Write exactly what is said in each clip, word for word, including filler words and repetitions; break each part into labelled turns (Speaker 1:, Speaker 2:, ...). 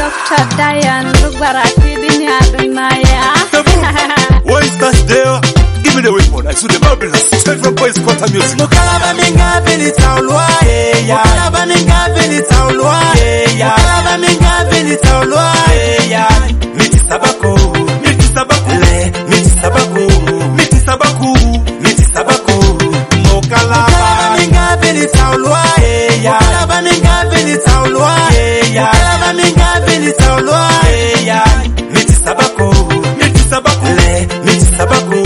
Speaker 1: Doctor Diane, look barati dunia dunaya.
Speaker 2: Why is that there? Give me the weapon. I shoot the Babylon. Straight from Boys Quarter Music.
Speaker 3: Mukalaba minga vini taulwa ya. Mukalaba minga vini taulwa ya. Mukalaba minga vini taulwa ya. Miti sabaku, miti sabaku, le, miti sabaku, miti sabaku, miti sabaku. Mukalaba minga vini taulwa ya. Mukalaba minga vini taulwa ya. Mukalaba minga vini taulwa ya. Miti sabaku, miti sabaku, le, miti sabaku.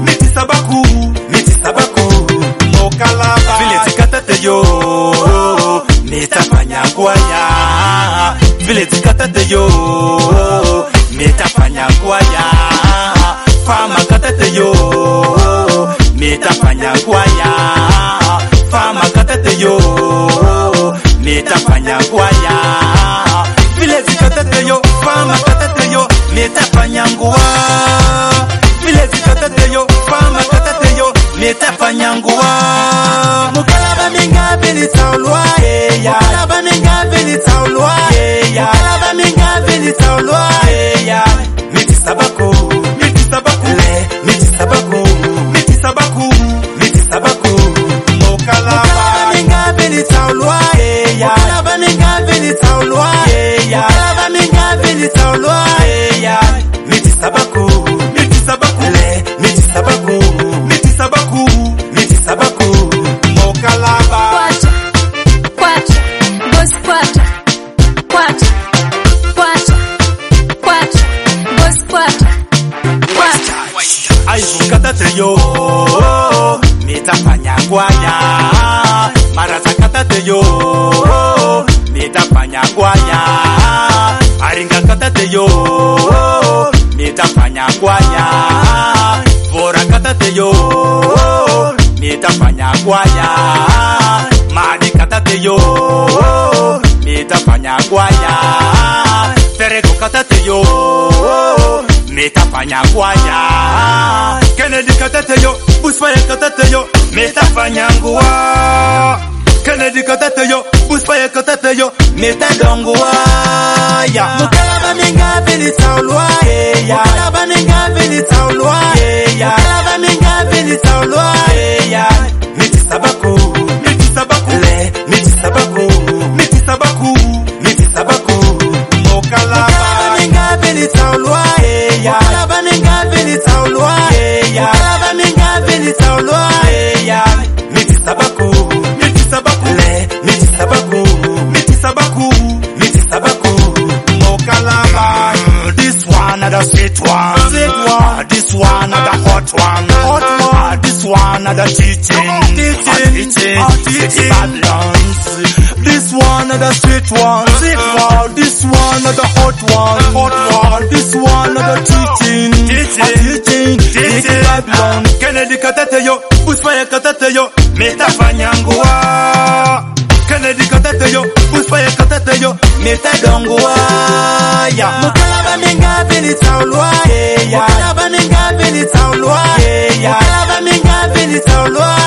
Speaker 3: Yo, nitafanya kwaya vile zikatate yo, nitafanya kwaya fama katate yo, nitafanya kwaya fama katate yo, nitafanya kwaya vile zikatate yo, fama katate yo, nitafanya ngwa vile zikatate yo, fama katate yo, nitafanya ngwa. Mukalaba minga vini taulwa ya. Mukalaba minga vini taulwa ya. Mukalaba minga vini taulwa ya. Miti sabaku, miti sabaku, le, miti sabaku, miti sabaku, miti sabaku. Mukalaba minga vini taulwa ya. Mukalaba minga vini taulwa ya. Mukalaba minga vini taulwa ya. Miti sabaku, miti sabaku, le, miti sabaku, miti sabaku, miti sabaku.
Speaker 1: Kwacha, kwacha, boss kwacha, kwacha, kwacha, kwacha, boss kwacha, kwacha.
Speaker 3: Aibu katate yo, nitafanya kwaya. Marata katate yo, nitafanya kwaya. Aringa katate yo, nitafanya kwaya. Bora katate yo, nitafanya kwaya. Madi katate yo, nitafanya kwaya. Tereko katate yo, nitafanya kwaya. Kennedy katate yo, Busfire katate yo, nitafanya ngwa. Kennedy katate yo, Busfire katate yo, nitadongwa ya. Mukalaba minga vini taulwa ya. Mukalaba minga vini taulwa ya. Mukalaba minga vini taulwa ya. Miti sabaku, miti sabaku, le, miti sabaku, miti sabaku, miti sabaku. Mukalaba minga vini taulwa ya. Mukalaba minga vini taulwa ya. Mukalaba minga vini taulwa ya. Miti sabaku, miti sabaku, le, miti sabaku, miti sabaku, miti sabaku. Mukalaba, this one the sweet one, sweet one. This one the hot one, hot one. This one the teaching, teaching, teaching Babylons. This one the sweet one, sweet one. This one the hot one, hot one. This one the teaching, teaching, teaching Babylon. Kennedy katate yo, Busfire katate yo, nitafanya ngwa. Kennedy katate yo, Busfire katate yo, nitadongwa ya. Mukalaba minga vini taulwa ya. Mukalaba minga vini taulwa ya. Mukalaba minga vini taulwa